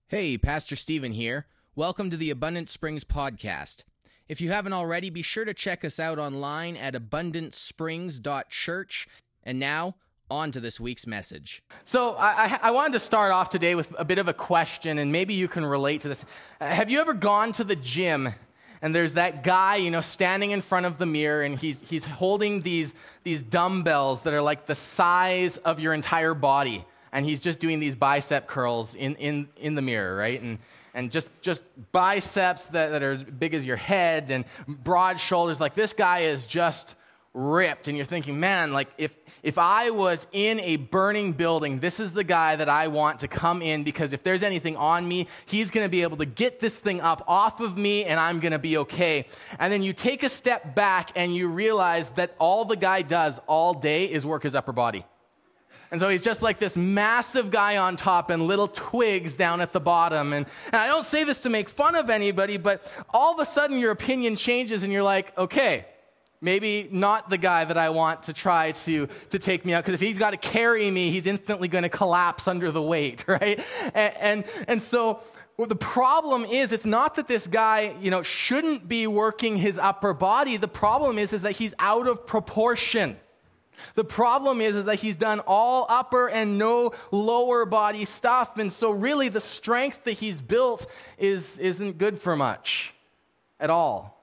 Hey, Pastor Stephen here. Welcome to the Abundant Springs podcast. If you haven't already, be sure to check us out online at abundantsprings.church. And now, on to this week's message. So I wanted to start off today with a bit of a question, and maybe you can relate to this. Have you ever gone to the gym, and there's that guy, standing in front of the mirror, and he's holding these dumbbells that are like the size of your entire body, and he's just doing these bicep curls in the mirror, right? And just biceps that are big as your head and broad shoulders. Like, this guy is just ripped, and you're thinking, man, like if I was in a burning building, this is the guy that I want to come in, because if there's anything on me, he's going to be able to get this thing up off of me, and I'm going to be okay. And then you take a step back and you realize that all the guy does all day is work his upper body. And so he's just like this massive guy on top and little twigs down at the bottom. And I don't say this to make fun of anybody, but all of a sudden your opinion changes and you're like, okay, maybe not the guy that I want to try to take me out, because if he's got to carry me, he's instantly going to collapse under the weight, right? And so the problem is, it's not that this guy, shouldn't be working his upper body. The problem is that he's out of proportion. The problem is that he's done all upper and no lower body stuff. And so really the strength that he's built isn't good for much at all.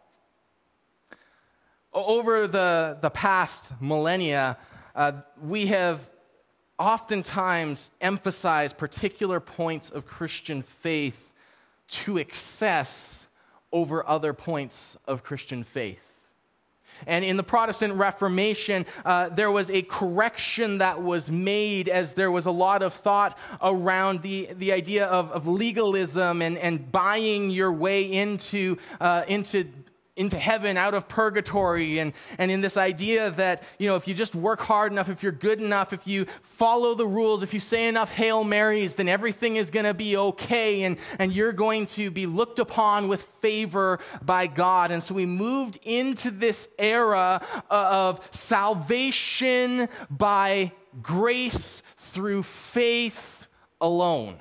Over the past millennia, we have oftentimes emphasized particular points of Christian faith to excess over other points of Christian faith. And in the Protestant Reformation, there was a correction that was made, as there was a lot of thought around the idea of legalism and buying your way into heaven out of purgatory, and in this idea that, if you just work hard enough, if you're good enough, if you follow the rules, if you say enough Hail Marys, then everything is going to be okay, and you're going to be looked upon with favor by God. And so we moved into this era of salvation by grace through faith alone.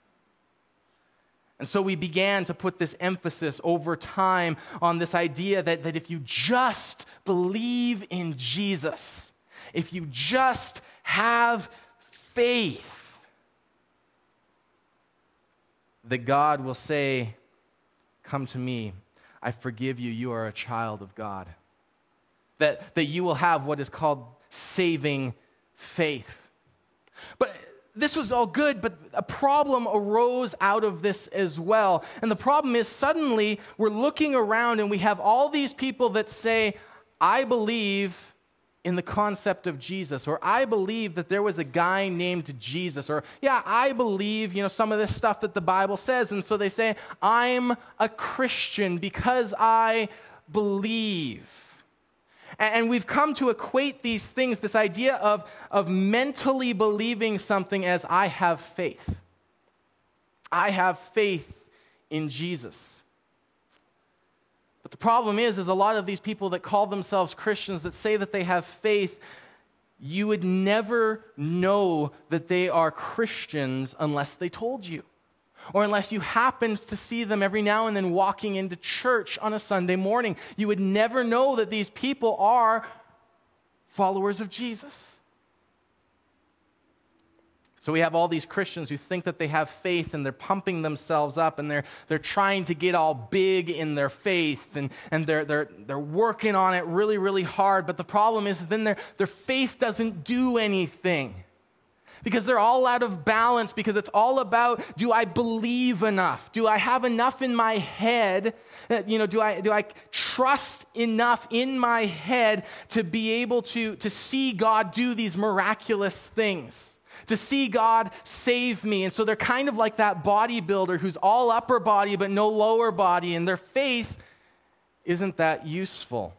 And so we began to put this emphasis over time on this idea that if you just believe in Jesus, if you just have faith, that God will say, "Come to me, I forgive you, you are a child of God." That you will have what is called saving faith. But this was all good, but a problem arose out of this as well. And the problem is, suddenly we're looking around and we have all these people that say, I believe in the concept of Jesus, or I believe that there was a guy named Jesus, or I believe, some of this stuff that the Bible says. And so they say, I'm a Christian because I believe. And we've come to equate these things, this idea of mentally believing something, as I have faith. I have faith in Jesus. But the problem is a lot of these people that call themselves Christians, that say that they have faith, you would never know that they are Christians unless they told you, or unless you happened to see them every now and then walking into church on a Sunday morning. You would never know that these people are followers of Jesus. So we have all these Christians who think that they have faith, and they're pumping themselves up, and they're trying to get all big in their faith, and they're working on it really, really hard. But the problem is then their faith doesn't do anything, because they're all out of balance, because it's all about, do I believe enough? Do I have enough in my head? Do I trust enough in my head to be able to see God do these miraculous things, to see God save me? And so they're kind of like that bodybuilder who's all upper body but no lower body, and their faith isn't that useful.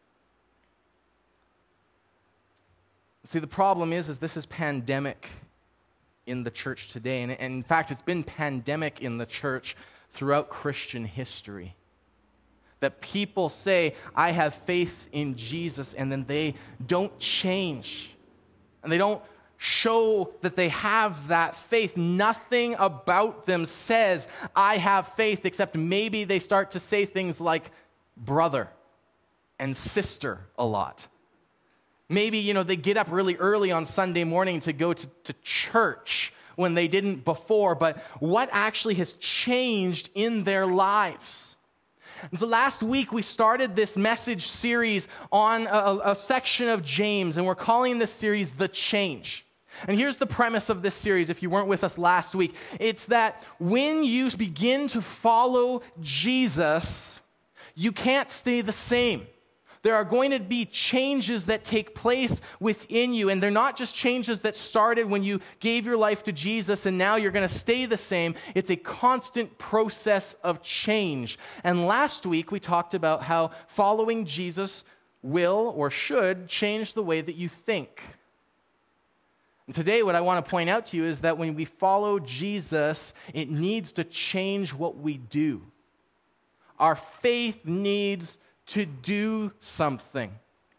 See, the problem is this is pandemic in the church today. And in fact, it's been pandemic in the church throughout Christian history. That people say, I have faith in Jesus, and then they don't change. And they don't show that they have that faith. Nothing about them says, I have faith, except maybe they start to say things like brother and sister a lot. Maybe, they get up really early on Sunday morning to go to church when they didn't before, but what actually has changed in their lives? And so last week we started this message series on a section of James, and we're calling this series The Change. And here's the premise of this series, if you weren't with us last week. It's that when you begin to follow Jesus, you can't stay the same. There are going to be changes that take place within you, and they're not just changes that started when you gave your life to Jesus and now you're going to stay the same. It's a constant process of change. And last week we talked about how following Jesus will or should change the way that you think. And today what I want to point out to you is that when we follow Jesus, it needs to change what we do. Our faith needs to do something.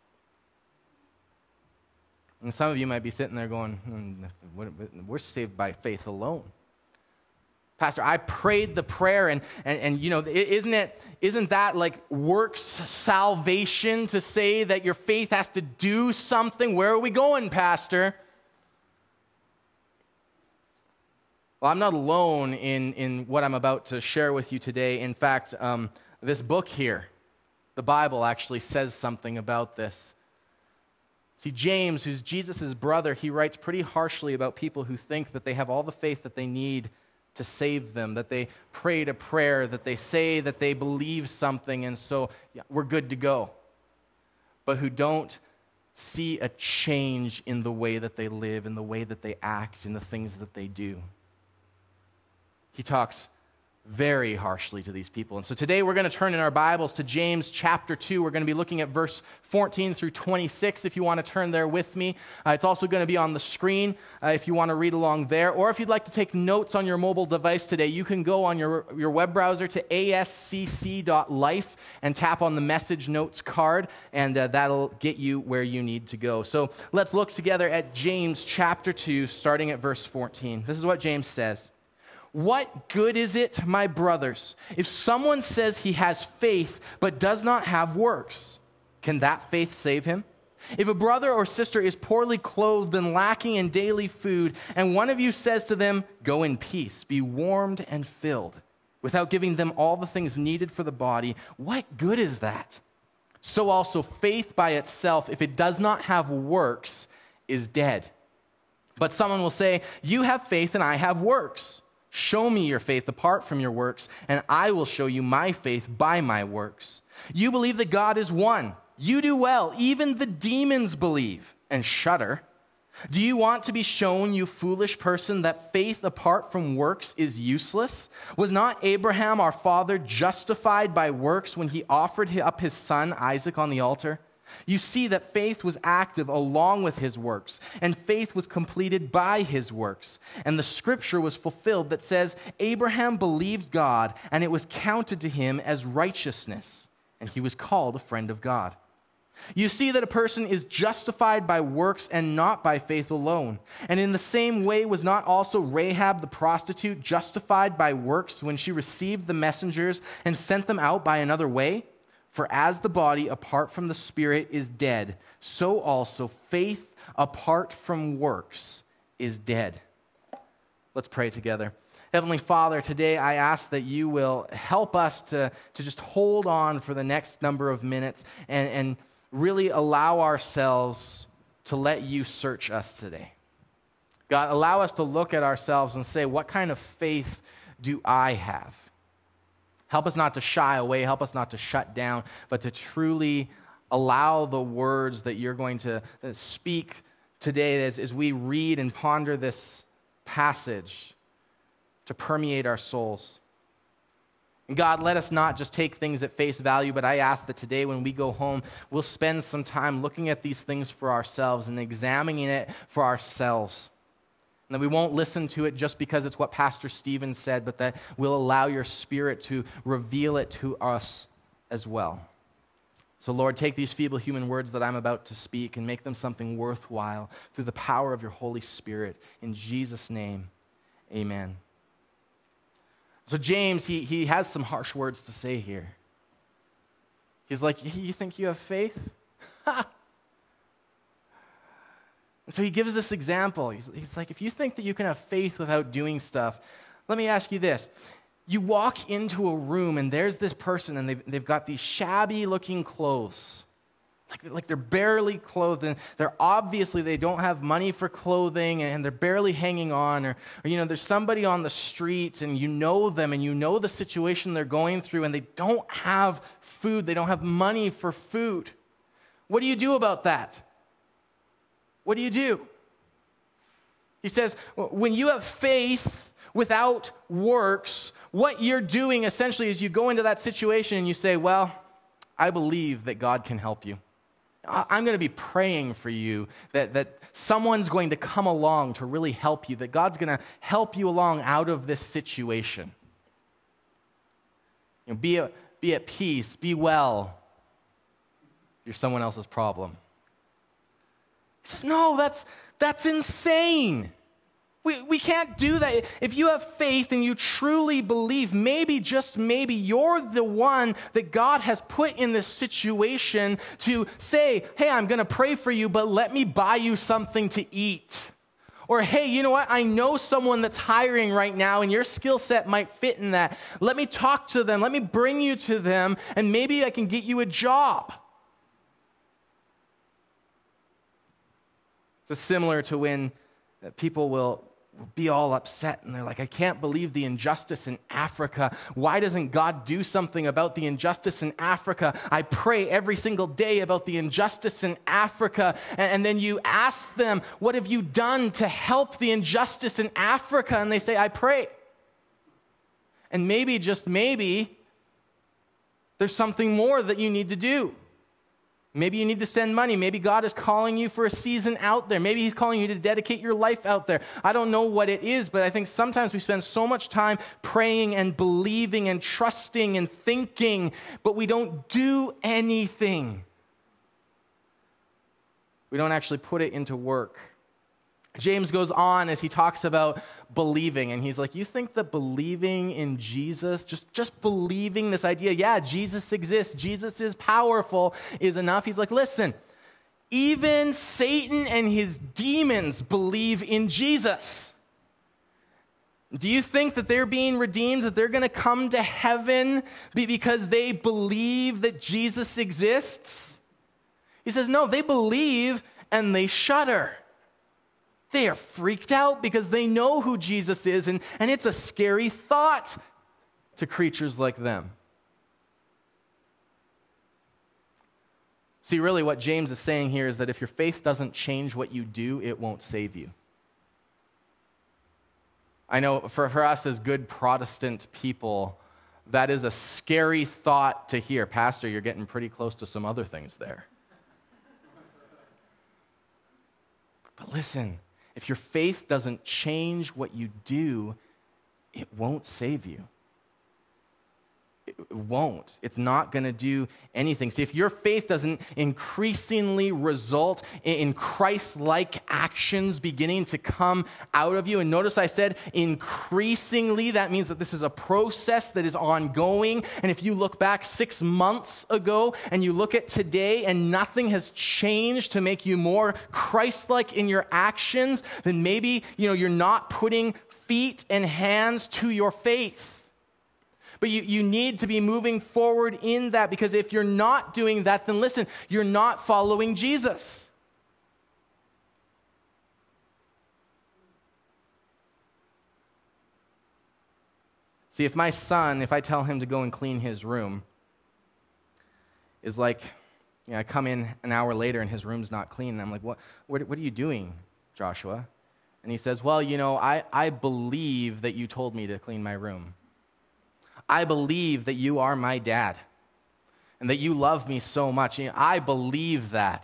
And some of you might be sitting there going, we're saved by faith alone. Pastor, I prayed the prayer and isn't that like works salvation to say that your faith has to do something? Where are we going, Pastor? Well, I'm not alone in what I'm about to share with you today. In fact, this book here, the Bible, actually says something about this. See, James, who's Jesus' brother, he writes pretty harshly about people who think that they have all the faith that they need to save them, that they prayed a prayer, that they say that they believe something, and so we're good to go. But who don't see a change in the way that they live, in the way that they act, in the things that they do. He talks very harshly to these people. And so today we're going to turn in our Bibles to James chapter 2. We're going to be looking at verse 14 through 26 if you want to turn there with me. It's also going to be on the screen if you want to read along there. Or if you'd like to take notes on your mobile device today, you can go on your web browser to ascc.life and tap on the message notes card, and that'll get you where you need to go. So let's look together at James chapter 2, starting at verse 14. This is what James says. What good is it, my brothers, if someone says he has faith but does not have works? Can that faith save him? If a brother or sister is poorly clothed and lacking in daily food, and one of you says to them, go in peace, be warmed and filled, without giving them all the things needed for the body, what good is that? So also faith by itself, if it does not have works, is dead. But someone will say, you have faith and I have works. Show me your faith apart from your works, and I will show you my faith by my works. You believe that God is one. You do well. Even the demons believe and shudder. Do you want to be shown, you foolish person, that faith apart from works is useless? Was not Abraham, our father, justified by works when he offered up his son Isaac on the altar? You see that faith was active along with his works, and faith was completed by his works. And the scripture was fulfilled that says, Abraham believed God, and it was counted to him as righteousness, and he was called a friend of God. You see that a person is justified by works and not by faith alone. And in the same way was not also Rahab the prostitute justified by works when she received the messengers and sent them out by another way? For as the body apart from the spirit is dead, so also faith apart from works is dead. Let's pray together. Heavenly Father, today I ask that you will help us to just hold on for the next number of minutes and really allow ourselves to let you search us today. God, allow us to look at ourselves and say, what kind of faith do I have? Help us not to shy away. Help us not to shut down, but to truly allow the words that you're going to speak today as we read and ponder this passage to permeate our souls. And God, let us not just take things at face value, but I ask that today when we go home, we'll spend some time looking at these things for ourselves and examining it for ourselves. And that we won't listen to it just because it's what Pastor Stephen said, but that we'll allow your Spirit to reveal it to us as well. So, Lord, take these feeble human words that I'm about to speak and make them something worthwhile through the power of your Holy Spirit. In Jesus' name, amen. So James, he has some harsh words to say here. He's like, you think you have faith? And so he gives this example. He's like, if you think that you can have faith without doing stuff, let me ask you this. You walk into a room and there's this person and they've got these shabby looking clothes. Like they're barely clothed, and they don't have money for clothing, and they're barely hanging on, or there's somebody on the street and you know them and you know the situation they're going through, and they don't have food, they don't have money for food. What do you do about that? What do you do? He says, when you have faith without works, what you're doing essentially is you go into that situation and you say, well, I believe that God can help you. I'm going to be praying for you that someone's going to come along to really help you, that God's going to help you along out of this situation. Be at peace, be well. You're someone else's problem. He says, no, that's insane. We can't do that. If you have faith and you truly believe, maybe, just maybe, you're the one that God has put in this situation to say, hey, I'm going to pray for you, but let me buy you something to eat. Or, hey, you know what? I know someone that's hiring right now, and your skill set might fit in that. Let me talk to them. Let me bring you to them, and maybe I can get you a job. It's similar to when people will be all upset and they're like, I can't believe the injustice in Africa. Why doesn't God do something about the injustice in Africa? I pray every single day about the injustice in Africa. And then you ask them, what have you done to help the injustice in Africa? And they say, I pray. And maybe, just maybe, there's something more that you need to do. Maybe you need to send money. Maybe God is calling you for a season out there. Maybe he's calling you to dedicate your life out there. I don't know what it is, but I think sometimes we spend so much time praying and believing and trusting and thinking, but we don't do anything. We don't actually put it into work. James goes on as he talks about believing, and he's like, you think that believing in Jesus, just believing this idea, yeah, Jesus exists, Jesus is powerful, is enough? He's like, listen, even Satan and his demons believe in Jesus. Do you think that they're being redeemed, that they're going to come to heaven because they believe that Jesus exists? He says, no, they believe and they shudder. They are freaked out because they know who Jesus is, and it's a scary thought to creatures like them. See, really what James is saying here is that if your faith doesn't change what you do, it won't save you. I know for us as good Protestant people, that is a scary thought to hear. Pastor, you're getting pretty close to some other things there. But listen, if your faith doesn't change what you do, it won't save you. It won't. It's not going to do anything. See, if your faith doesn't increasingly result in Christ-like actions beginning to come out of you, and notice I said increasingly, that means that this is a process that is ongoing. And if you look back 6 months ago and you look at today and nothing has changed to make you more Christ-like in your actions, then maybe, you're not putting feet and hands to your faith. But you need to be moving forward in that, because if you're not doing that, then listen, you're not following Jesus. See, if my son, if I tell him to go and clean his room, is like, I come in an hour later and his room's not clean, and I'm like, what are you doing, Joshua? And he says, well, I believe that you told me to clean my room. I believe that you are my dad and that you love me so much. I believe that.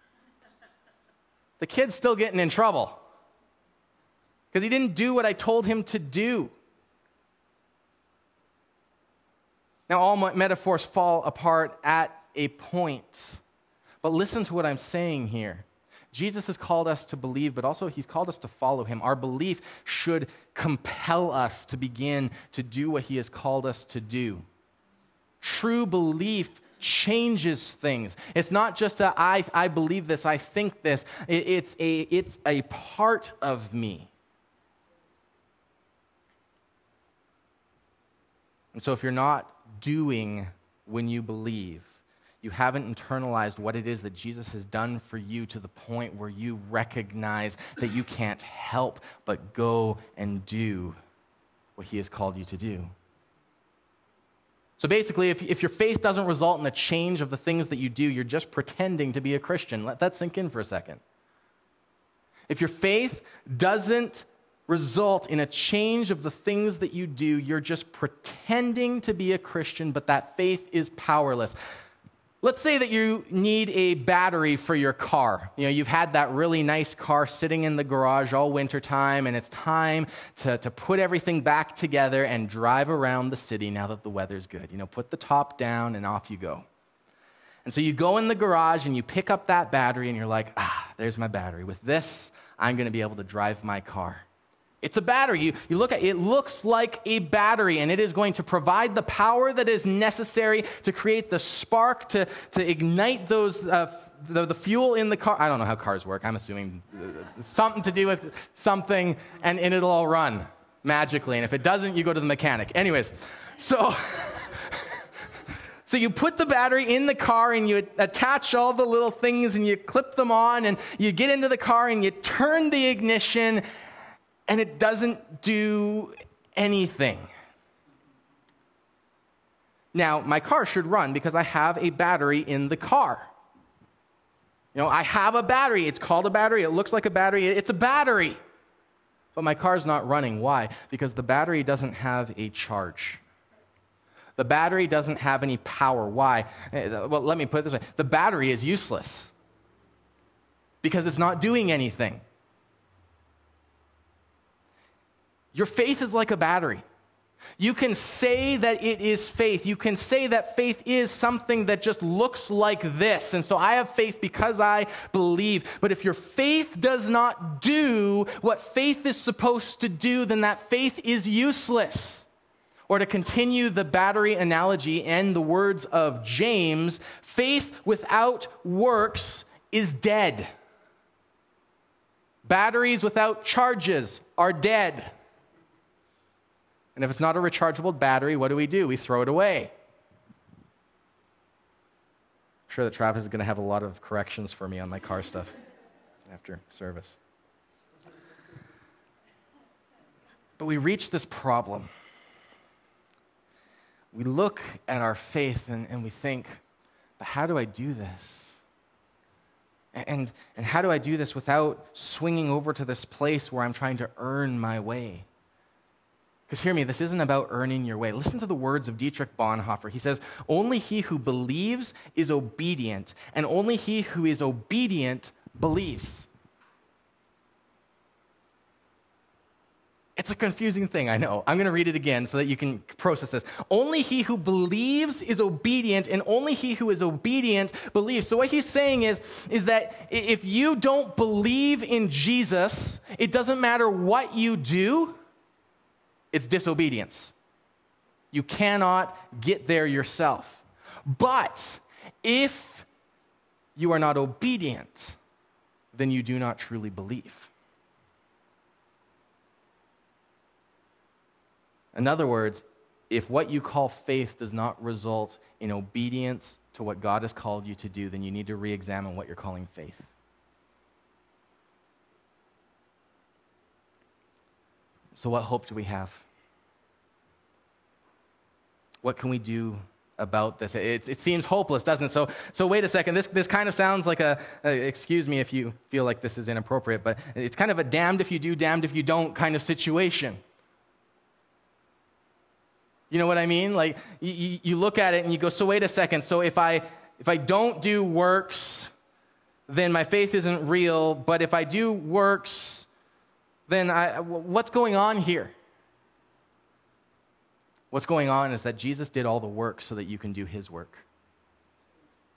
The kid's still getting in trouble because he didn't do what I told him to do. Now, all my metaphors fall apart at a point. But listen to what I'm saying here. Jesus has called us to believe, but also he's called us to follow him. Our belief should compel us to begin to do what he has called us to do. True belief changes things. It's not just I believe this, I think this. It's a part of me. And so if you're not doing when you believe, you haven't internalized what it is that Jesus has done for you to the point where you recognize that you can't help but go and do what he has called you to do. So basically, if your faith doesn't result in a change of the things that you do, you're just pretending to be a Christian. Let that sink in for a second. If your faith doesn't result in a change of the things that you do, you're just pretending to be a Christian, but that faith is powerless. Let's say that you need a battery for your car. You know, you've had that really nice car sitting in the garage all winter time, and it's time to put everything back together and drive around the city now that the weather's good. You know, put the top down and off you go. And so you go in the garage and you pick up that battery and you're like, there's my battery. With this, I'm going to be able to drive my car. It's a battery. You look at it, looks like a battery, and it is going to provide the power that is necessary to create the spark, to ignite those the fuel in the car. I don't know how cars work. I'm assuming something to do with something, and it'll all run magically. And if it doesn't, you go to the mechanic. Anyways, so you put the battery in the car and you attach all the little things and you clip them on and you get into the car and you turn the ignition and it doesn't do anything. Now, my car should run because I have a battery in the car. You know, I have a battery. It's called a battery. It looks like a battery. It's a battery. But my car's not running. Why? Because the battery doesn't have a charge. The battery doesn't have any power. Why? Well, let me put it this way. The battery is useless because it's not doing anything. Your faith is like a battery. You can say that it is faith. You can say that faith is something that just looks like this. And so I have faith because I believe. But if your faith does not do what faith is supposed to do, then that faith is useless. Or to continue the battery analogy and the words of James, faith without works is dead. Batteries without charges are dead. And if it's not a rechargeable battery, what do? We throw it away. I'm sure that Travis is going to have a lot of corrections for me on my car stuff after service. But we reach this problem. We look at our faith and we think, but how do I do this? And how do I do this without swinging over to this place where I'm trying to earn my way? Because hear me, this isn't about earning your way. Listen to the words of Dietrich Bonhoeffer. He says, only he who believes is obedient, and only he who is obedient believes. It's a confusing thing, I know. I'm going to read it again so that you can process this. Only he who believes is obedient, and only he who is obedient believes. So what he's saying is that if you don't believe in Jesus, it doesn't matter what you do, it's disobedience. You cannot get there yourself. But if you are not obedient, then you do not truly believe. In other words, if what you call faith does not result in obedience to what God has called you to do, then you need to re-examine what you're calling faith. So what hope do we have? What can we do about this? It seems hopeless, doesn't it? So wait a second. This kind of sounds like excuse me if you feel like this is inappropriate, but it's kind of a damned if you do, damned if you don't kind of situation. You know what I mean? Like you look at it and you go, so wait a second. So if I don't do works, then my faith isn't real. But if I do works, then what's going on here? What's going on is that Jesus did all the work so that you can do his work.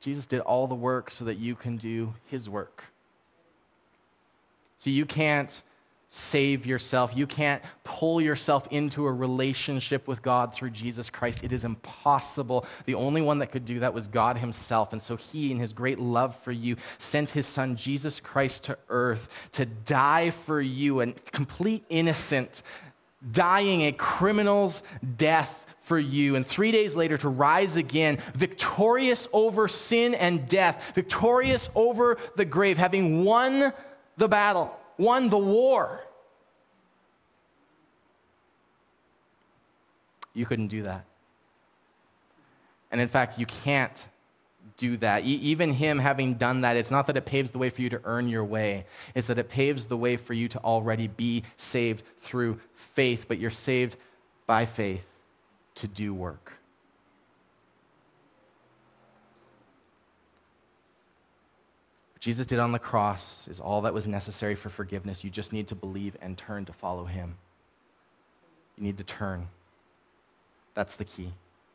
Jesus did all the work so that you can do his work. So you can't save yourself. You can't pull yourself into a relationship with God through Jesus Christ. It is impossible. The only one that could do that was God himself. And so he, in his great love for you, sent his son, Jesus Christ, to earth to die for you, a complete innocent, dying a criminal's death for you, and 3 days later to rise again, victorious over sin and death, victorious over the grave, having won the battle, won the war. You couldn't do that. And in fact, you can't do that. Even him having done that, it's not that it paves the way for you to earn your way. It's that it paves the way for you to already be saved through faith, but you're saved by faith to do work. What Jesus did on the cross is all that was necessary for forgiveness. You just need to believe and turn to follow him. You need to turn. That's the key.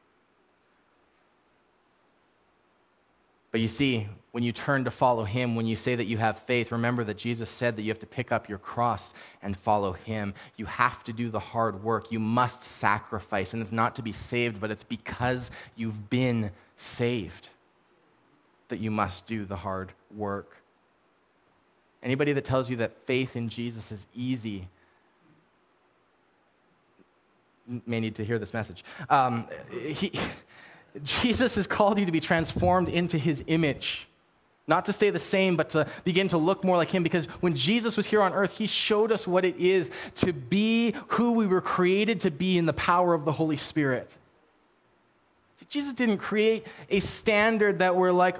But you see, when you turn to follow him, when you say that you have faith, remember that Jesus said that you have to pick up your cross and follow him. You have to do the hard work. You must sacrifice. And it's not to be saved, but it's because you've been saved that you must do the hard work. Anybody that tells you that faith in Jesus is easy may need to hear this message. Jesus has called you to be transformed into his image. Not to stay the same, but to begin to look more like him. Because when Jesus was here on earth, he showed us what it is to be who we were created to be in the power of the Holy Spirit. See, Jesus didn't create a standard that we're like,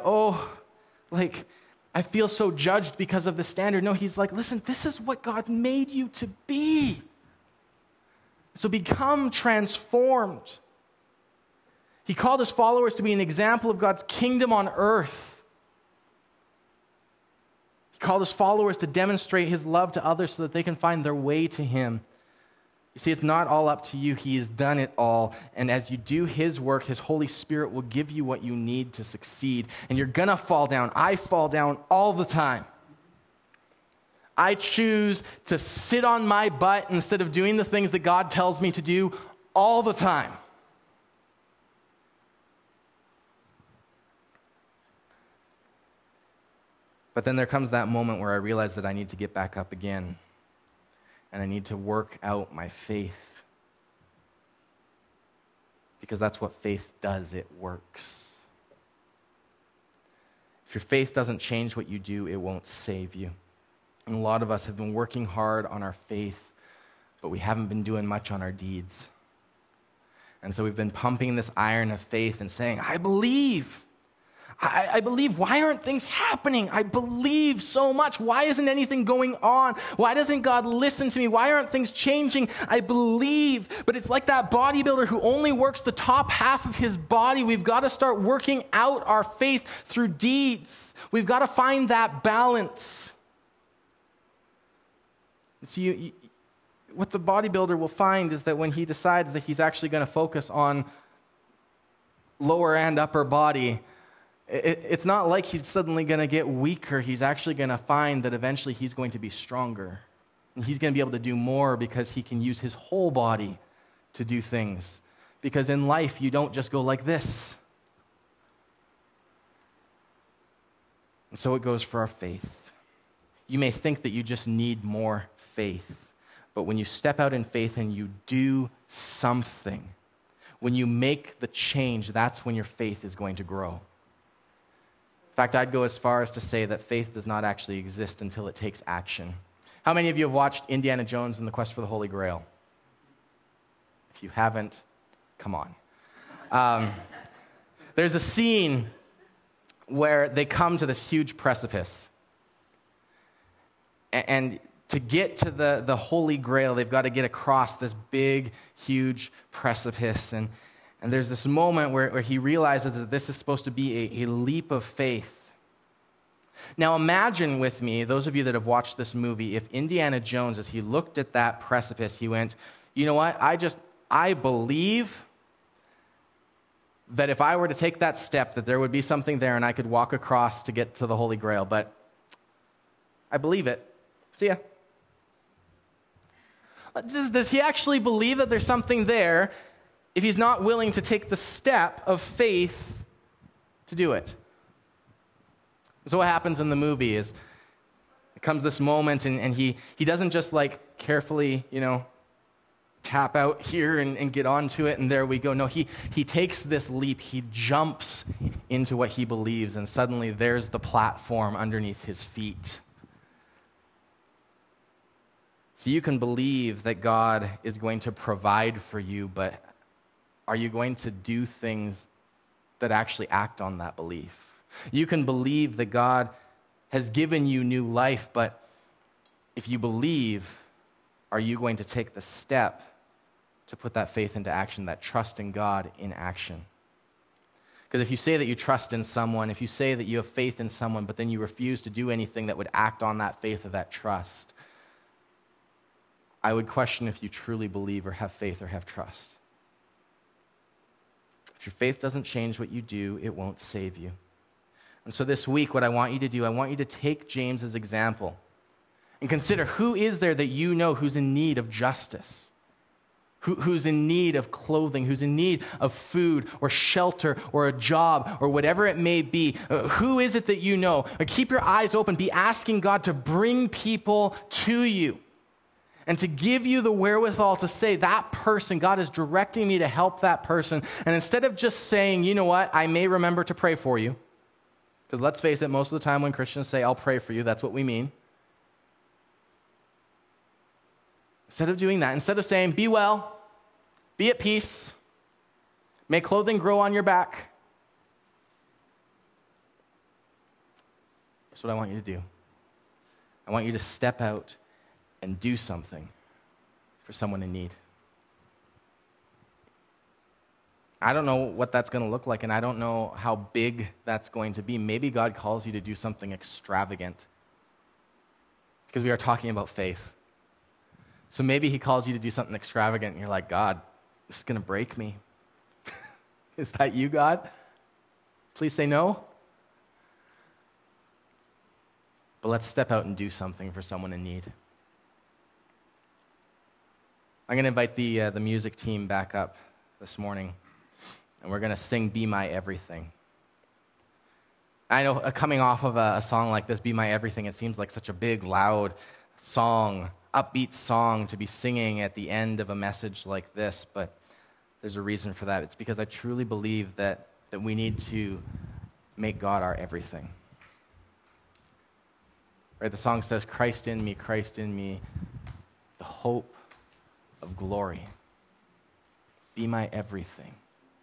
I feel so judged because of the standard. No, he's like, listen, this is what God made you to be. So become transformed. He called his followers to be an example of God's kingdom on earth. He called his followers to demonstrate his love to others so that they can find their way to him. You see, it's not all up to you. He has done it all. And as you do his work, his Holy Spirit will give you what you need to succeed. And you're going to fall down. I fall down all the time. I choose to sit on my butt instead of doing the things that God tells me to do all the time. But then there comes that moment where I realize that I need to get back up again, and I need to work out my faith. Because that's what faith does, it works. If your faith doesn't change what you do, it won't save you. And a lot of us have been working hard on our faith, but we haven't been doing much on our deeds. And so we've been pumping this iron of faith and saying, I believe. I believe. Why aren't things happening? I believe so much. Why isn't anything going on? Why doesn't God listen to me? Why aren't things changing? I believe. But it's like that bodybuilder who only works the top half of his body. We've got to start working out our faith through deeds. We've got to find that balance. See, what the bodybuilder will find is that when he decides that he's actually going to focus on lower and upper body, it's not like he's suddenly going to get weaker. He's actually going to find that eventually he's going to be stronger. And he's going to be able to do more because he can use his whole body to do things. Because in life, you don't just go like this. And so it goes for our faith. You may think that you just need more faith. But when you step out in faith and you do something, when you make the change, that's when your faith is going to grow. In fact, I'd go as far as to say that faith does not actually exist until it takes action. How many of you have watched Indiana Jones and the Quest for the Holy Grail? If you haven't, come on. There's a scene where they come to this huge precipice. And to get to the Holy Grail, they've got to get across this big, huge precipice. And there's this moment where he realizes that this is supposed to be a leap of faith. Now imagine with me, those of you that have watched this movie, if Indiana Jones, as he looked at that precipice, he went, you know what, I believe that if I were to take that step, that there would be something there and I could walk across to get to the Holy Grail, but I believe it. See ya. Does he actually believe that there's something there if he's not willing to take the step of faith to do it? So what happens in the movie is it comes this moment and he doesn't just like carefully, tap out here and get onto it and there we go. No, he takes this leap. He jumps into what he believes and suddenly there's the platform underneath his feet. So you can believe that God is going to provide for you, but are you going to do things that actually act on that belief? You can believe that God has given you new life, but if you believe, are you going to take the step to put that faith into action, that trust in God in action? Because if you say that you trust in someone, if you say that you have faith in someone, but then you refuse to do anything that would act on that faith or that trust, I would question if you truly believe or have faith or have trust. If your faith doesn't change what you do, it won't save you. And so this week, what I want you to do, I want you to take James's example and consider who is there that you know who's in need of justice, who's in need of clothing, who's in need of food or shelter or a job or whatever it may be. Who is it that you know? Keep your eyes open. Be asking God to bring people to you. And to give you the wherewithal to say, that person, God is directing me to help that person. And instead of just saying, you know what, I may remember to pray for you. Because let's face it, most of the time when Christians say, I'll pray for you, that's what we mean. Instead of doing that, instead of saying, be well, be at peace, may clothing grow on your back. That's what I want you to do. I want you to step out and do something for someone in need. I don't know what that's going to look like, and I don't know how big that's going to be. Maybe God calls you to do something extravagant, because we are talking about faith. So maybe he calls you to do something extravagant, and you're like, God, this is going to break me. Is that you, God? Please say no. But let's step out and do something for someone in need. I'm going to invite the music team back up this morning, and we're going to sing Be My Everything. I know coming off of a song like this, Be My Everything, it seems like such a big, loud song, upbeat song to be singing at the end of a message like this, but there's a reason for that. It's because I truly believe that we need to make God our everything. Right? The song says, Christ in me, the hope of glory. Be my everything.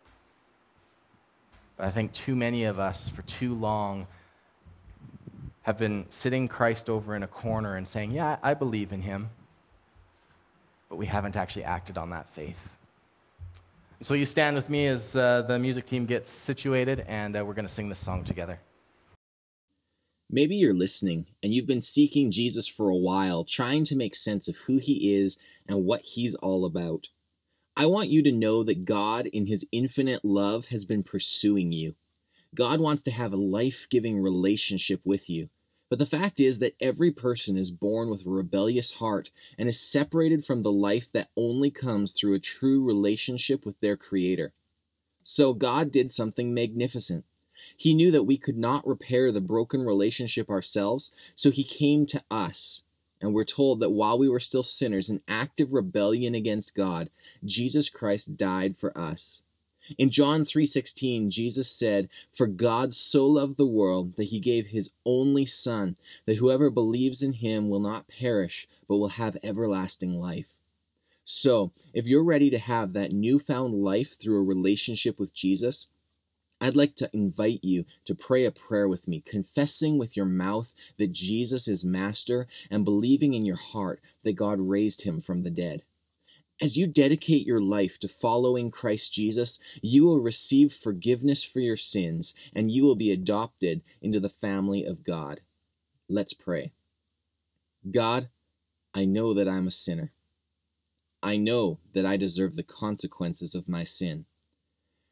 But I think too many of us, for too long, have been sitting Christ over in a corner and saying, yeah, I believe in him, but we haven't actually acted on that faith. And so you stand with me as the music team gets situated, and we're going to sing this song together. Maybe you're listening and you've been seeking Jesus for a while, trying to make sense of who he is and what he's all about. I want you to know that God, in his infinite love, has been pursuing you. God wants to have a life-giving relationship with you. But the fact is that every person is born with a rebellious heart and is separated from the life that only comes through a true relationship with their Creator. So God did something magnificent. He knew that we could not repair the broken relationship ourselves, so he came to us. And we're told that while we were still sinners in active rebellion against God, Jesus Christ died for us. In John 3:16, Jesus said, "For God so loved the world that he gave his only Son, that whoever believes in him will not perish, but will have everlasting life." So, if you're ready to have that newfound life through a relationship with Jesus, I'd like to invite you to pray a prayer with me, confessing with your mouth that Jesus is Master and believing in your heart that God raised him from the dead. As you dedicate your life to following Christ Jesus, you will receive forgiveness for your sins and you will be adopted into the family of God. Let's pray. God, I know that I'm a sinner. I know that I deserve the consequences of my sin.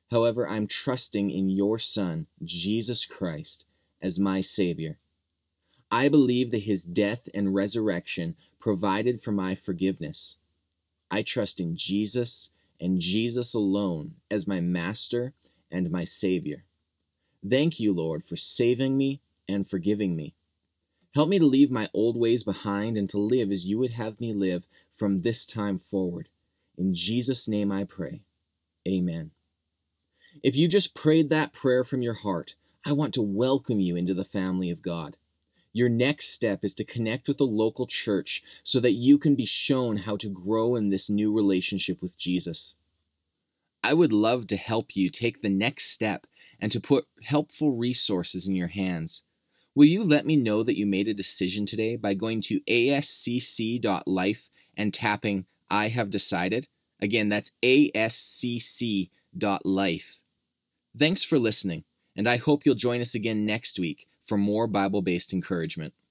However, I'm trusting in your Son, Jesus Christ, as my Savior. I believe that his death and resurrection provided for my forgiveness. I trust in Jesus and Jesus alone as my Master and my Savior. Thank you, Lord, for saving me and forgiving me. Help me to leave my old ways behind and to live as you would have me live from this time forward. In Jesus' name I pray. Amen. If you just prayed that prayer from your heart, I want to welcome you into the family of God. Your next step is to connect with a local church so that you can be shown how to grow in this new relationship with Jesus. I would love to help you take the next step and to put helpful resources in your hands. Will you let me know that you made a decision today by going to ascc.life and tapping I have decided? Again, that's ascc.life. Thanks for listening, and I hope you'll join us again next week for more Bible-based encouragement.